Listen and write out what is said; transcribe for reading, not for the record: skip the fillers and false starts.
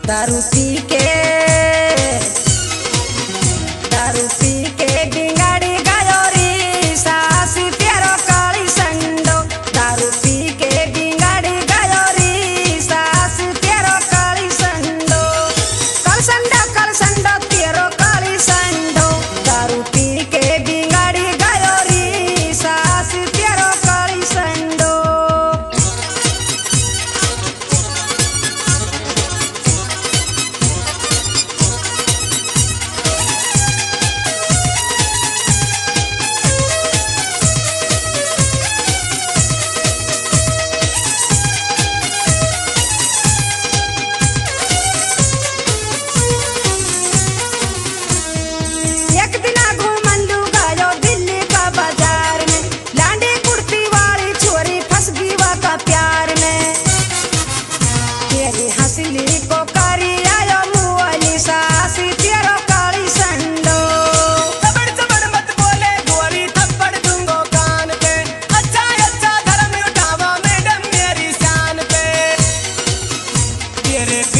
दारू पी के डिंगाड़ी गायो री सास प्यारो काली संडो। दारू पी के डिंगाड़ी गायो री सास प्यारो काली संडो। कल संडो प्यारो काली संडो। दारू पी के डिंगाड़ी गायो री सास प्यारो काली संडो। एक दिना घूमंदू गायो दिल्ली का बाजार में। लांडी कुर्ती वाली छोरी फंस गई का प्यार में। तेरी हंसली को करी आयो मुअली सास तेरो काली संडो। जबड़ जबड़ मत बोले गोरी थप्पड़ दूंगो कान पे। अच्छा धर्म उठावा मैडम मेरी शान पे। तेरे